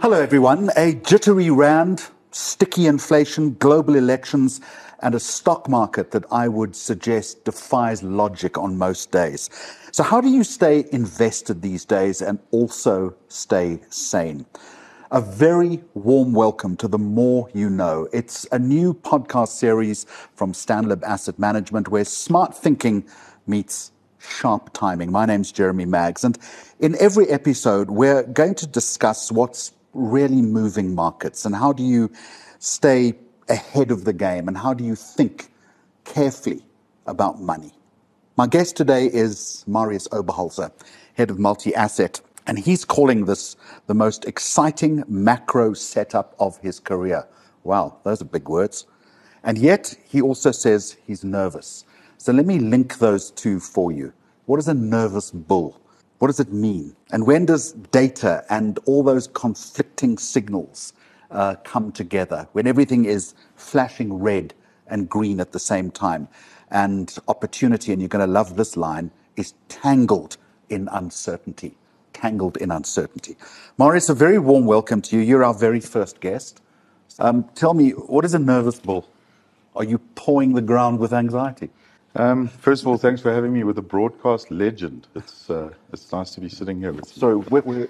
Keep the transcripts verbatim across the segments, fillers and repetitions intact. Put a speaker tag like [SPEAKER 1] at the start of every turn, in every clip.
[SPEAKER 1] Hello, everyone. A jittery rand, sticky inflation, global elections, and a stock market that I would suggest defies logic on most days. So how do you stay invested these days and also stay sane? A very warm welcome to The More You Know. It's a new podcast series from Stanlib Asset Management where smart thinking meets sharp timing. My name's Jeremy Maggs, and in every episode, we're going to discuss what's really moving markets and how do you stay ahead of the game and how do you think carefully about money. My guest today is Marius Oberholzer, head of multi-asset, and he's calling this the most exciting macro setup of his career. Wow, those are big words. And yet, he also says he's nervous. So let me link those two for you. What is a nervous bull? What does it mean? And when does data and all those conflicting signals uh, come together? When everything is flashing red and green at the same time, and opportunity, and you're going to love this line, is tangled in uncertainty. Tangled in uncertainty. Marius, a very warm welcome to you. You're our very first guest. Um, tell me, what is a nervous bull? Are you pawing the ground with anxiety?
[SPEAKER 2] Um, first of all, thanks for having me with a broadcast legend. It's uh, it's nice to be sitting here with you.
[SPEAKER 1] Sorry, we're... we're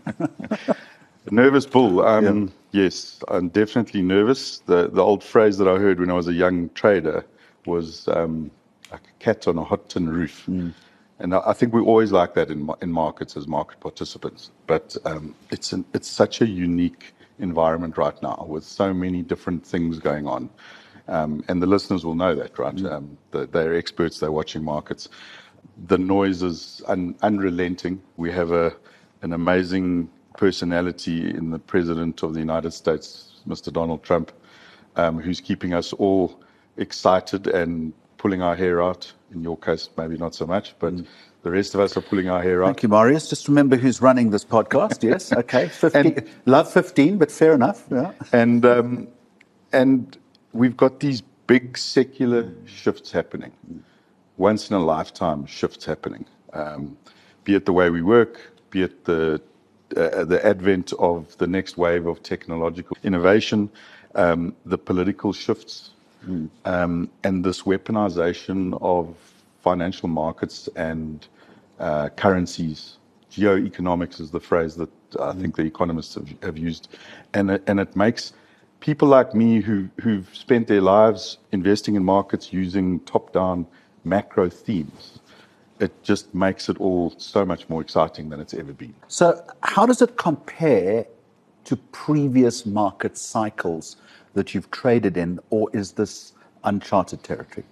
[SPEAKER 2] Nervous bull. Um,
[SPEAKER 1] yeah.
[SPEAKER 2] Yes, I'm definitely nervous. The the old phrase that I heard when I was a young trader was um, like a cat on a hot tin roof. Mm. And I think we always like that in in markets as market participants. But um, it's an, it's such a unique environment right now with so many different things going on. Um, and the listeners will know that, right? Mm. Um, the, they're experts, they're watching markets. The noise is un, unrelenting. We have a an amazing personality in the President of the United States, Mister Donald Trump, um, who's keeping us all excited and pulling our hair out. In your case, maybe not so much, but mm. the rest of us are pulling our hair out.
[SPEAKER 1] Thank you, Marius. Just remember who's running this podcast. Yes, okay. fifteen, and, love fifteen, but fair enough. Yeah.
[SPEAKER 2] And um, and we've got these big secular shifts happening, once in a lifetime shifts happening. Um, be it the way we work, be it the uh, the advent of the next wave of technological innovation, um, the political shifts, mm. um, and this weaponization of financial markets and uh, currencies. Geoeconomics is the phrase that I mm. think the economists have, have used, and it, and it makes people like me who, who've spent their lives investing in markets using top-down macro themes, it just makes it all so much more exciting than it's ever been.
[SPEAKER 1] So how does it compare to previous market cycles that you've traded in, or is this uncharted territory?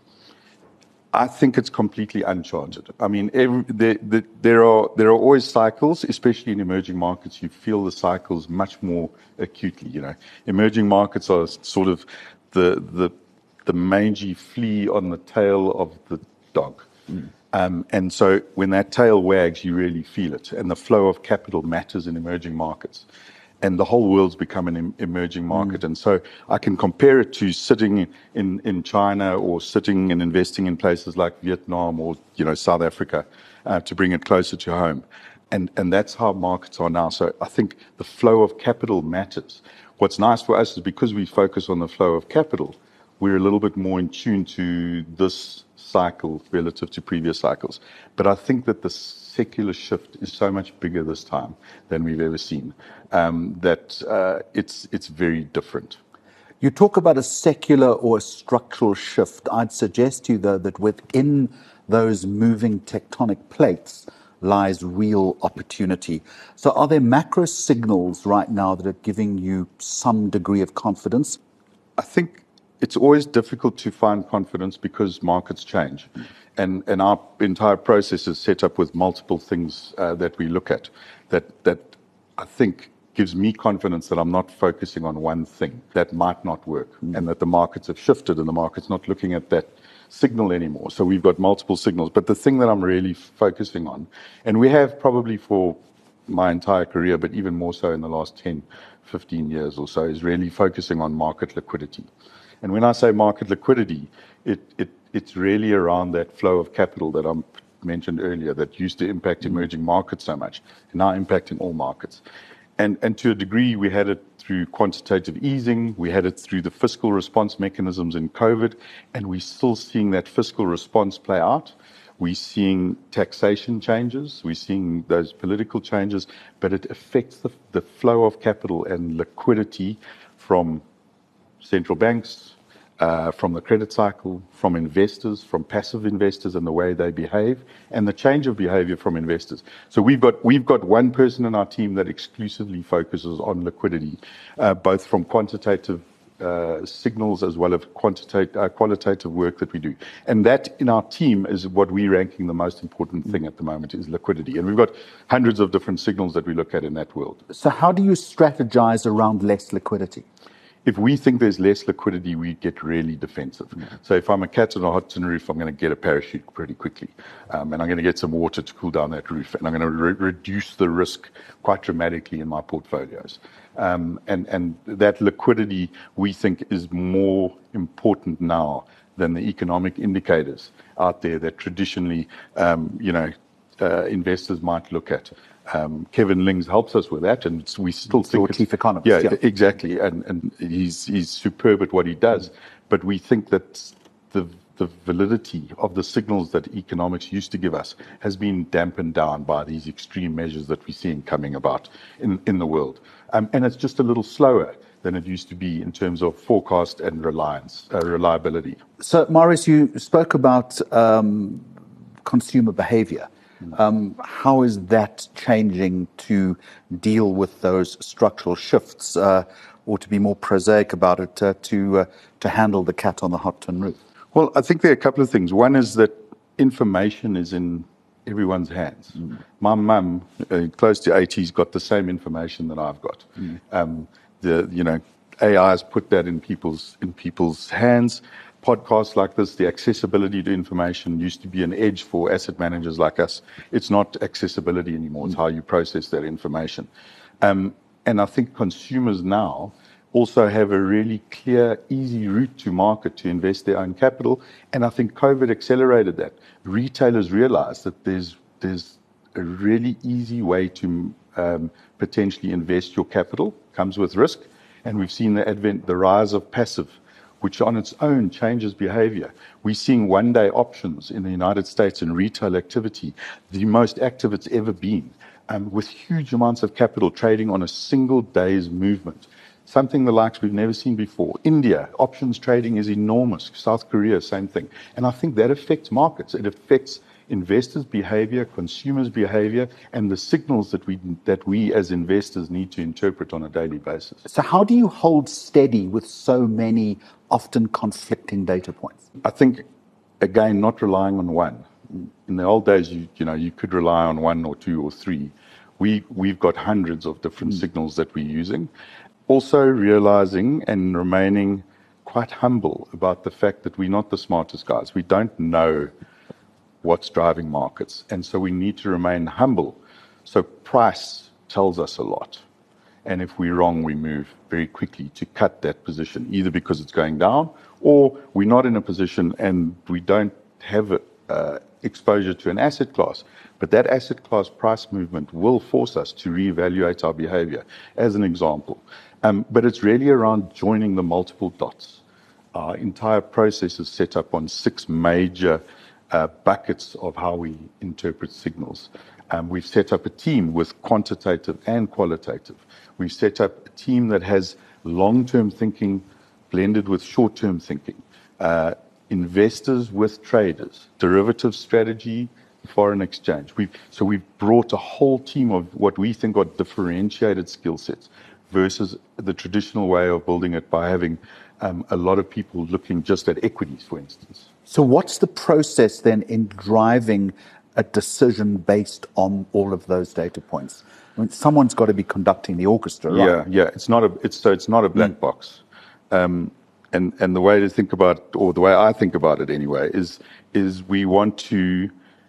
[SPEAKER 2] I think it's completely uncharted. I mean, every, there, there, there are there are always cycles, especially in emerging markets. You feel the cycles much more acutely. You know, emerging markets are sort of the the the mangy flea on the tail of the dog, mm. um, and so when that tail wags, you really feel it. And the flow of capital matters in emerging markets. And the whole world's become an emerging market. Mm. And so I can compare it to sitting in, in China or sitting and investing in places like Vietnam or, you know, South Africa uh, to bring it closer to home. And, and that's how markets are now. So I think the flow of capital matters. What's nice for us is because we focus on the flow of capital, we're a little bit more in tune to this cycle relative to previous cycles. But I think that the secular shift is so much bigger this time than we've ever seen, um, that uh, it's it's very different.
[SPEAKER 1] You talk about a secular or a structural shift. I'd suggest to you, though, that within those moving tectonic plates lies real opportunity. So are there macro signals right now that are giving you some degree of confidence?
[SPEAKER 2] I think it's always difficult to find confidence because markets change. Mm. And, and our entire process is set up with multiple things uh, that we look at that, that I think gives me confidence that I'm not focusing on one thing that might not work, mm. and that the markets have shifted and the market's not looking at that signal anymore. So we've got multiple signals. But the thing that I'm really focusing on, and we have probably for my entire career, but even more so in the last ten, fifteen years or so, is really focusing on market liquidity. And when I say market liquidity, it, it it's really around that flow of capital that I mentioned earlier that used to impact emerging markets so much, and now impacting all markets. and, and to a degree, we had it through quantitative easing, we had it through the fiscal response mechanisms in COVID, and we're still seeing that fiscal response play out. We're seeing taxation changes, we're seeing those political changes, but it affects the, the flow of capital and liquidity from central banks, uh, from the credit cycle, from investors, from passive investors and the way they behave, and the change of behavior from investors. So we've got we've got one person in our team that exclusively focuses on liquidity, uh, both from quantitative uh, signals as well as quantitative, uh, qualitative work that we do. And that in our team is what we're ranking the most important thing at the moment is liquidity. And we've got hundreds of different signals that we look at in that world.
[SPEAKER 1] So how do you strategize around less liquidity?
[SPEAKER 2] If we think there's less liquidity, we get really defensive. Mm. So if I'm a cat on a hot tin roof, I'm going to get a parachute pretty quickly. Um, and I'm going to get some water to cool down that roof. And I'm going to re- reduce the risk quite dramatically in my portfolios. Um, and, and that liquidity, we think, is more important now than the economic indicators out there that traditionally, um, you know, uh, investors might look at. Um, Kevin Lings helps us with that, and we still
[SPEAKER 1] it's
[SPEAKER 2] think
[SPEAKER 1] your
[SPEAKER 2] it's,
[SPEAKER 1] chief economist.
[SPEAKER 2] Yeah,
[SPEAKER 1] yeah.
[SPEAKER 2] exactly, and and he's he's superb at what he does. Mm. But we think that the the validity of the signals that economics used to give us has been dampened down by these extreme measures that we're seeing coming about in in the world, um, and it's just a little slower than it used to be in terms of forecast and reliance uh, reliability.
[SPEAKER 1] So, Maurice, you spoke about um, consumer behavior. Um, how is that changing to deal with those structural shifts, uh, or to be more prosaic about it, uh, to uh, to handle the cat on the hot tin roof?
[SPEAKER 2] Well, I think there are a couple of things. One is that information is in everyone's hands. Mm. My mum, uh, close to eighty, has got the same information that I've got. Mm. Um, the you know A I has put that in people's in people's hands. Podcasts like this, the accessibility to information used to be an edge for asset managers like us. It's not accessibility anymore. It's how you process that information. Um, and I think consumers now also have a really clear, easy route to market to invest their own capital. And I think COVID accelerated that. Retailers realized that there's there's a really easy way to um, potentially invest your capital, comes with risk. And we've seen the advent, the rise of passive, which on its own changes behavior. We're seeing one-day options in the United States in retail activity, the most active it's ever been, um, with huge amounts of capital trading on a single day's movement, something the likes we've never seen before. India, options trading is enormous. South Korea, same thing. And I think that affects markets. It affects investors' behavior, consumers' behavior, and the signals that we that we as investors need to interpret on a daily basis.
[SPEAKER 1] So how do you hold steady with so many often conflicting data points?
[SPEAKER 2] I think, again, not relying on one. In the old days, you you know, you could rely on one or two or three. We, we've got hundreds of different mm. signals that we're using. Also realizing and remaining quite humble about the fact that we're not the smartest guys. We don't know what's driving markets. And so we need to remain humble. So price tells us a lot. And if we're wrong, we move very quickly to cut that position, either because it's going down or we're not in a position and we don't have uh, exposure to an asset class. But that asset class price movement will force us to reevaluate our behavior, as an example. Um, but it's really around joining the multiple dots. Our entire process is set up on six major Uh, buckets of how we interpret signals. Um, we've set up a team with quantitative and qualitative. We've set up a team that has long-term thinking blended with short-term thinking. Uh, investors with traders, derivative strategy, foreign exchange. We've, so we've brought a whole team of what we think are differentiated skill sets versus the traditional way of building it by having um, a lot of people looking just at equities, for instance.
[SPEAKER 1] So what's the process then in driving a decision based on all of those data points? I mean, someone's got to be conducting the orchestra, right?
[SPEAKER 2] Yeah, yeah. It's not a. It's so it's not a black mm. box. Um, and and the way to think about, or the way I think about it anyway, is is we want to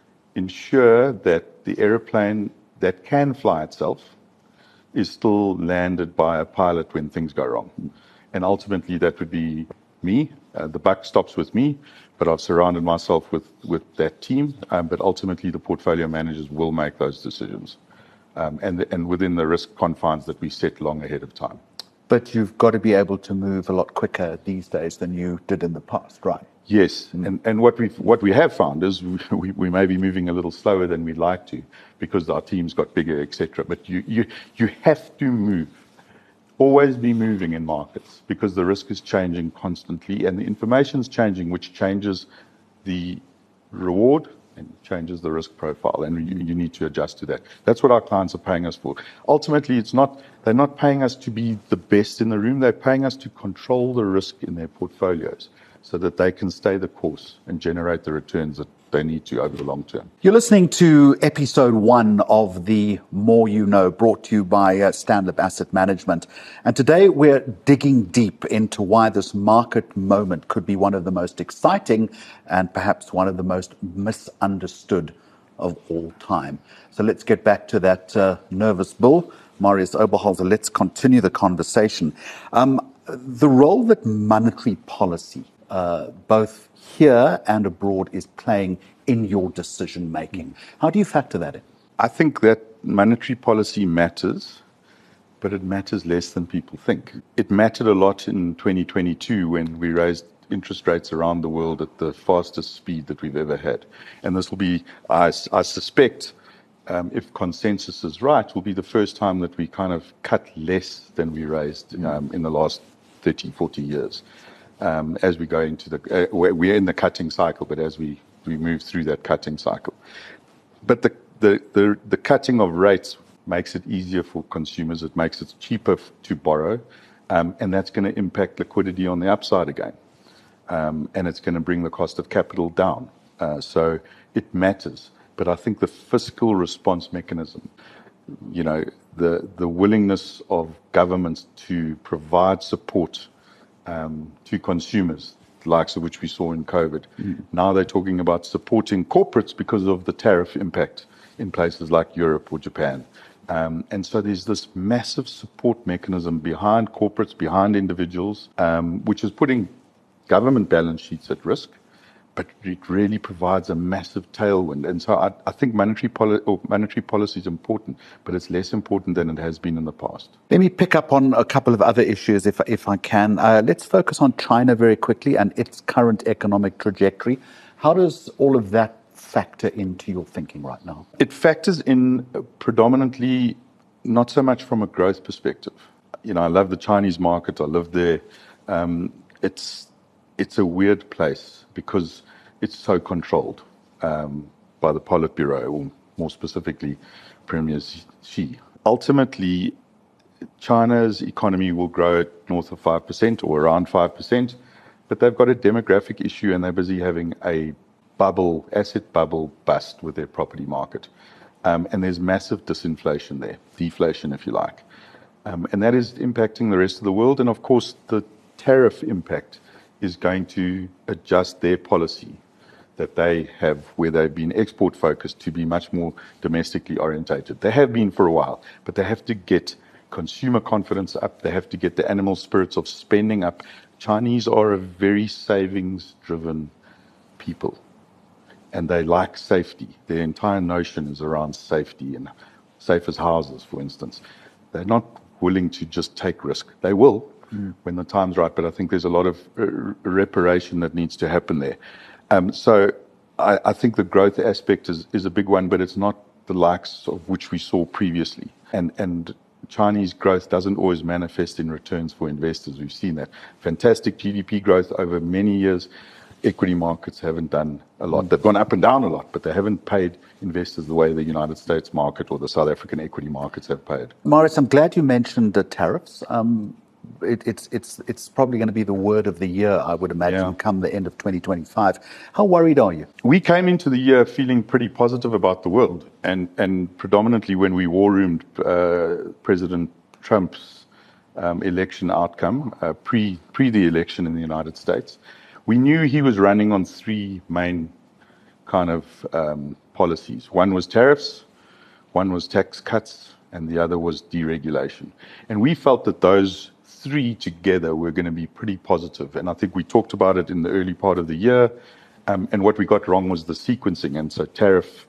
[SPEAKER 2] ensure that the airplane that can fly itself is still landed by a pilot when things go wrong. And ultimately, that would be me. Uh, the buck stops with me, but I've surrounded myself with, with that team. Um, but ultimately, the portfolio managers will make those decisions. um, and, and within the risk confines that we set long ahead of time.
[SPEAKER 1] But you've got to be able to move a lot quicker these days than you did in the past, right?
[SPEAKER 2] Yes, mm. and, and what, we've, what we have found is we, we may be moving a little slower than we'd like to because our team's got bigger, et cetera. But you, you, you have to move. Always be moving in markets because the risk is changing constantly and the information is changing, which changes the reward and changes the risk profile, and you, you need to adjust to that. That's what our clients are paying us for. Ultimately, it's not they're not paying us to be the best in the room. They're paying us to control the risk in their portfolios so that they can stay the course and generate the returns that they need to over the long term.
[SPEAKER 1] You're listening to episode one of the More You Know, brought to you by uh, Stanlib Asset Management. And today we're digging deep into why this market moment could be one of the most exciting and perhaps one of the most misunderstood of all time. So let's get back to that uh, nervous bull, Marius Oberholzer. Let's continue the conversation. Um, the role that monetary policy, uh, both here and abroad, is playing in your decision making. How do you factor that in?
[SPEAKER 2] I think that monetary policy matters, but it matters less than people think. It mattered a lot in twenty twenty-two when we raised interest rates around the world at the fastest speed that we've ever had. And this will be, I, I suspect, um, if consensus is right, will be the first time that we kind of cut less than we raised um, in the last thirty, forty years. Um, as we go into the, uh, we're in the cutting cycle, but as we, we move through that cutting cycle. But the, the, the, the cutting of rates makes it easier for consumers. It makes it cheaper to borrow, um, and that's going to impact liquidity on the upside again. Um, and it's going to bring the cost of capital down. Uh, so it matters. But I think the fiscal response mechanism, you know, the, the willingness of governments to provide support Um, to consumers, the likes of which we saw in COVID. Mm. Now they're talking about supporting corporates because of the tariff impact in places like Europe or Japan. Um, and so there's this massive support mechanism behind corporates, behind individuals, um, which is putting government balance sheets at risk, but it really provides a massive tailwind. And so I, I think monetary, poli- or monetary policy is important, but it's less important than it has been in the past.
[SPEAKER 1] Let me pick up on a couple of other issues, if, if I can. Uh, let's focus on China very quickly and its current economic trajectory. How does all of that factor into your thinking right now?
[SPEAKER 2] It factors in predominantly not so much from a growth perspective. You know, I love the Chinese market. I live there. Um, it's it's a weird place because it's so controlled um, by the Politburo, or more specifically, Premier Xi. Ultimately, China's economy will grow at north of five percent or around five percent, but they've got a demographic issue and they're busy having a bubble, asset bubble bust with their property market. Um, and there's massive disinflation there, deflation, if you like. Um, and that is impacting the rest of the world. And of course, the tariff impact is going to adjust their policy that they have, where they've been export focused, to be much more domestically orientated. They have been for a while, but they have to get consumer confidence up. They have to get the animal spirits of spending up. Chinese are a very savings driven people, and they like safety. Their entire notion is around safety and safe as houses, for instance. They're not willing to just take risk. They will mm. when the time's right, but I think there's a lot of uh, reparation that needs to happen there. Um, so I, I think the growth aspect is, is a big one, but it's not the likes of which we saw previously. And, and Chinese growth doesn't always manifest in returns for investors. We've seen that. Fantastic G D P growth over many years. Equity markets haven't done a lot. They've gone up and down a lot, but they haven't paid investors the way the United States market or the South African equity markets have paid.
[SPEAKER 1] Marius, I'm glad you mentioned the tariffs. Um, it, it's it's it's probably going to be the word of the year, I would imagine, yeah. come the end of twenty twenty-five. How worried are you?
[SPEAKER 2] We came into the year feeling pretty positive about the world, and, and predominantly when we war roomed uh, President Trump's um, election outcome, uh, pre pre the election in the United States. We knew he was running on three main kind of um, policies. One was tariffs, one was tax cuts, and the other was deregulation. And we felt that those three together were going to be pretty positive. And I think we talked about it in the early part of the year. Um, and what we got wrong was the sequencing. And so tariff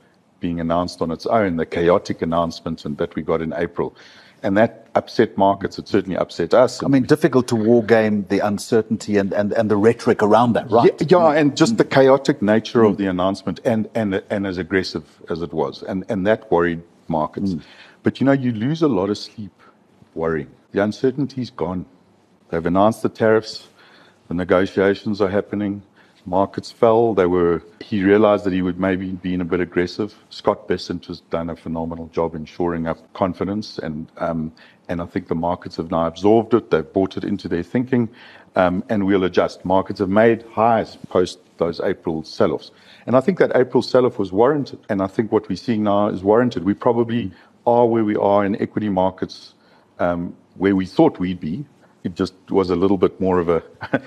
[SPEAKER 2] being announced on its own, the chaotic announcement and that we got in April. And that upset markets. It certainly upset us.
[SPEAKER 1] I mean, difficult to war game the uncertainty and, and, and the rhetoric around that, right?
[SPEAKER 2] Yeah, yeah, and just the chaotic nature mm. of the announcement and, and, and as aggressive as it was. And, and that worried markets. Mm. But, you know, you lose a lot of sleep worrying. The uncertainty's gone. They've announced the tariffs. The negotiations are happening. Markets fell. They were. He realized that he would maybe be a bit aggressive. Scott Bessent has done a phenomenal job in shoring up confidence, and um, and I think the markets have now absorbed it. They've brought it into their thinking, um, and we'll adjust. Markets have made highs post those April sell-offs, and I think that April sell-off was warranted. And I think what we're seeing now is warranted. We probably are where we are in equity markets, um, where we thought we'd be. It just was a little bit more of a,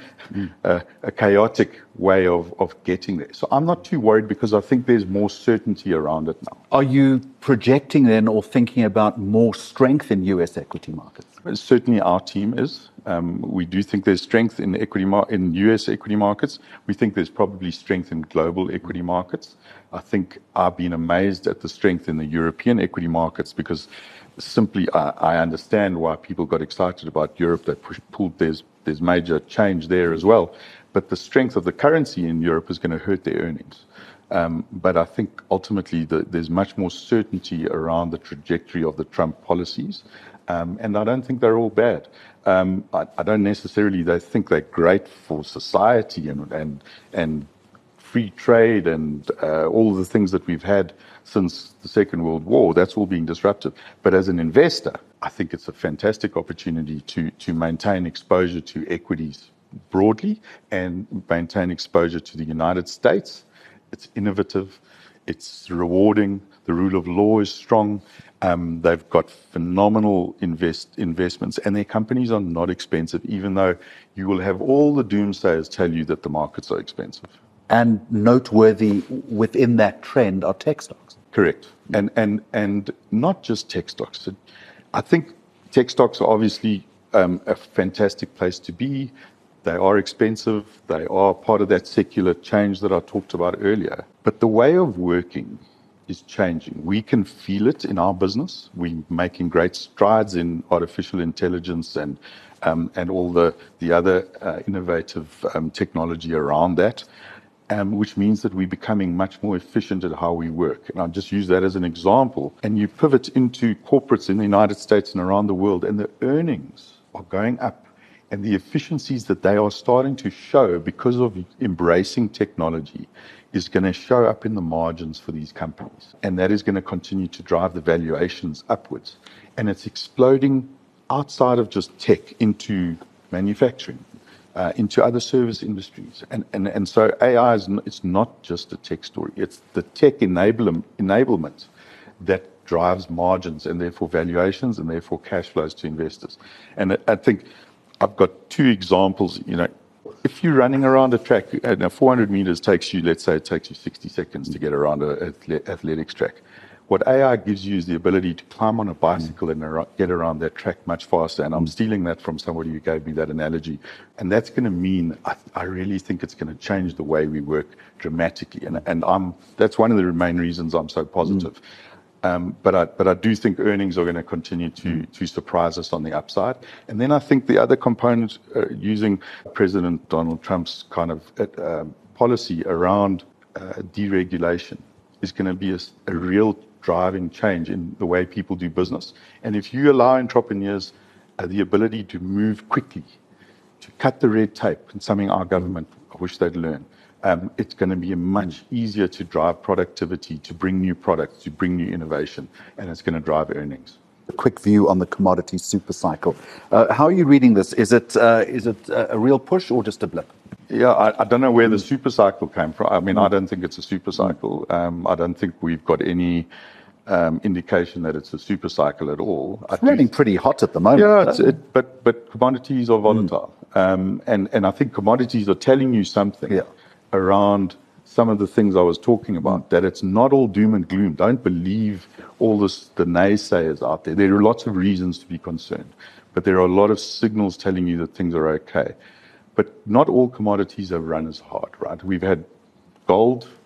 [SPEAKER 2] a, a chaotic way of, of getting there. So I'm not too worried because I think there's more certainty around it now.
[SPEAKER 1] Are you projecting then or thinking about more strength in U S equity markets?
[SPEAKER 2] Certainly our team is. Um, we do think there's strength in equity mar- in U S equity markets. We think there's probably strength in global equity markets. I think I've been amazed at the strength in the European equity markets because simply I, I understand why people got excited about Europe. They pushed, pulled, there's, there's major change there as well. But the strength of the currency in Europe is going to hurt their earnings. Um, but I think ultimately the, there's much more certainty around the trajectory of the Trump policies. Um, and I don't think they're all bad. Um, I, I don't necessarily they think they're great for society and and and free trade and uh, all the things that we've had since the Second World War. That's all being disrupted. But as an investor, I think it's a fantastic opportunity to to maintain exposure to equities broadly and maintain exposure to the United States. It's innovative. It's rewarding. The rule of law is strong. Um, they've got phenomenal invest investments, and their companies are not expensive, even though you will have all the doomsayers tell you that the markets are expensive.
[SPEAKER 1] And noteworthy within that trend are tech stocks.
[SPEAKER 2] Correct. And and and not just tech stocks. I think tech stocks are obviously um, a fantastic place to be. They are expensive. They are part of that secular change that I talked about earlier. But the way of working is changing. We can feel it in our business. We're making great strides in artificial intelligence and um, and all the the other uh, innovative um, technology around that, um, which means that we're becoming much more efficient at how we work. And I'll just use that as an example. And you pivot into corporates in the United States and around the world, and the earnings are going up. And the efficiencies that they are starting to show because of embracing technology is going to show up in the margins for these companies. And that is going to continue to drive the valuations upwards. And it's exploding outside of just tech into manufacturing, uh, into other service industries. And, and, and so A I is n- it's not just a tech story. It's the tech enable- enablement that drives margins and therefore valuations and therefore cash flows to investors. And I, I think I've got two examples. You know, if you're running around a track, uh, now four hundred meters takes you, let's say it takes you sixty seconds to get around an athletics track. What A I gives you is the ability to climb on a bicycle and ar- get around that track much faster. And I'm stealing that from somebody who gave me that analogy. And that's going to mean, I, I really think it's going to change the way we work dramatically. And, and I'm, that's one of the main reasons I'm so positive. Mm. Um, but I but I do think earnings are going to continue to to surprise us on the upside. And then I think the other component, uh, using President Donald Trump's kind of uh, policy around uh, deregulation, is going to be a, a real driving change in the way people do business. And if you allow entrepreneurs uh, the ability to move quickly, to cut the red tape, and something our government, I wish they'd learn. Um, it's going to be much easier to drive productivity, to bring new products, to bring new innovation, and it's going to drive earnings.
[SPEAKER 1] A quick view on the commodity super cycle. Uh, how are you reading this? Is it uh, is it a real push or just a blip?
[SPEAKER 2] Yeah, I, I don't know where the super cycle came from. I mean, mm. I don't think it's a super cycle. Um, I don't think we've got any um, indication that it's a super cycle at all.
[SPEAKER 1] It's running pretty hot at the moment.
[SPEAKER 2] Yeah, it's, it, but but commodities are volatile, mm. um, and and I think commodities are telling you something. Yeah. Around some of the things I was talking about, that it's not all doom and gloom. Don't believe all this, the naysayers out there. There are lots of reasons to be concerned, but there are a lot of signals telling you that things are okay. But not all commodities have run as hard, right? We've had gold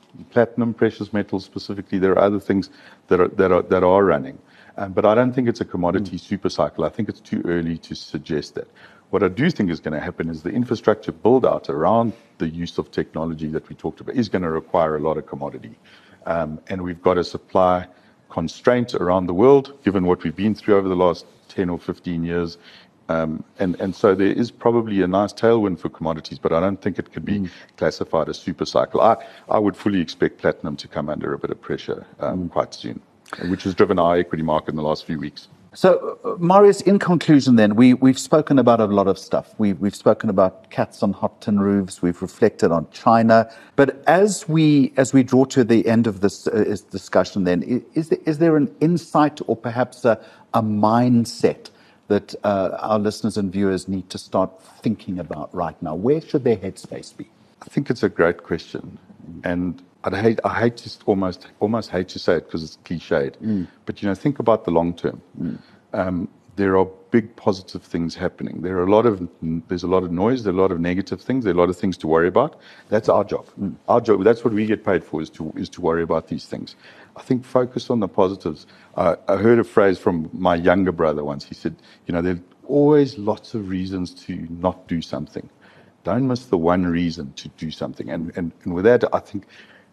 [SPEAKER 2] platinum, precious metals specifically. There are other things that are that are that are running, um, but I don't think it's a commodity mm. super cycle. I think it's too early to suggest that. What I do think is going to happen is the infrastructure build out around the use of technology that we talked about is going to require a lot of commodity, um, and we've got a supply constraint around the world, given what we've been through over the last ten or fifteen years. Um, and, and so there is probably a nice tailwind for commodities, but I don't think it could be mm. classified as super cycle. I, I would fully expect platinum to come under a bit of pressure um, mm. quite soon, which has driven our equity market in the last few weeks.
[SPEAKER 1] So, uh, Marius, in conclusion then, we, we've spoken about a lot of stuff. We, we've spoken about cats on hot tin roofs. We've reflected on China. But as we as we draw to the end of this, uh, this discussion then, is there, is there an insight or perhaps a, a mindset that uh, our listeners and viewers need to start thinking about right now? Where should their headspace be?
[SPEAKER 2] I think it's a great question. And I'd hate, I hate to almost, almost hate to say it because it's cliched, mm. but, you know, think about the long term. Mm. Um, there are big positive things happening. There are a lot of, there's a lot of noise, there are a lot of negative things, there are a lot of things to worry about. That's our job. Mm. Our job, that's what we get paid for, is to, is to worry about these things. I think focus on the positives. Uh, I heard a phrase from my younger brother once. He said, you know, there are always lots of reasons to not do something. Don't miss the one reason to do something. And, and, and with that, I think,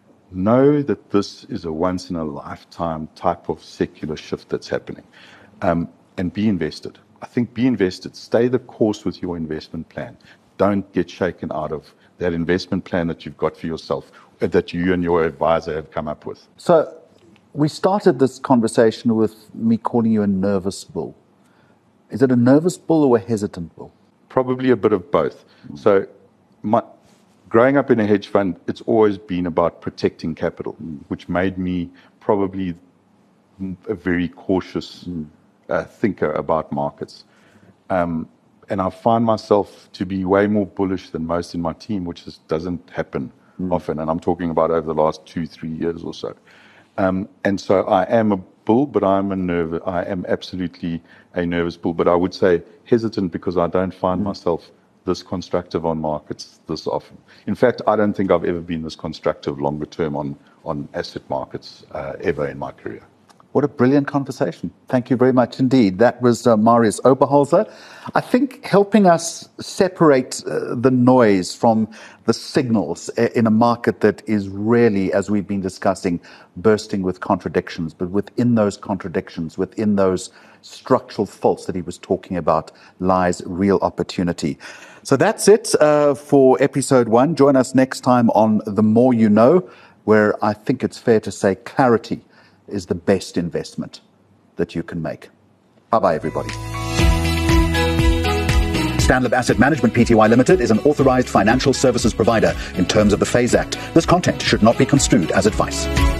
[SPEAKER 2] know that this is a once-in-a-lifetime type of secular shift that's happening. Um, and be invested. I think be invested. Stay the course with your investment plan. Don't get shaken out of that investment plan that you've got for yourself, that you and your advisor have come up with.
[SPEAKER 1] So we started this conversation with me calling you a nervous bull. Is it a nervous bull or a hesitant bull?
[SPEAKER 2] Probably a bit of both. Mm. So my, growing up in a hedge fund, it's always been about protecting capital, mm. which made me probably a very cautious mm. uh, thinker about markets. Um, and I find myself to be way more bullish than most in my team, which just doesn't happen mm. often. And I'm talking about over the last two, three years or so. Um, and so I am a bull, but I'm a nervous. I am absolutely a nervous bull. But I would say hesitant because I don't find mm. myself this constructive on markets this often. In fact, I don't think I've ever been this constructive longer term on, on asset markets uh, ever in my career.
[SPEAKER 1] What a brilliant conversation. Thank you very much indeed. That was uh, Marius Oberholzer. I think helping us separate uh, the noise from the signals in a market that is really, as we've been discussing, bursting with contradictions. But within those contradictions, within those structural faults that he was talking about, lies real opportunity. So that's it uh, for episode one. Join us next time on The More You Know, where I think it's fair to say clarity is the best investment that you can make. Bye-bye, everybody. Stanlib Asset Management Pty Limited is an authorized financial services provider in terms of the FASE Act. This content should not be construed as advice.